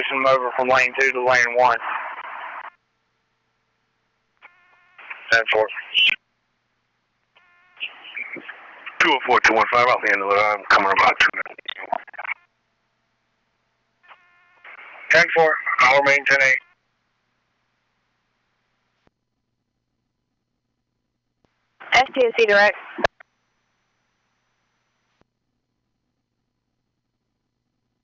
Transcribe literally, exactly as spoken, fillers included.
pushing them over from lane two to lane one. ten four. two oh four, two one five, I'll handle it. I'm coming about two minutes. ten four, I'll remain ten eight. S T S C direct.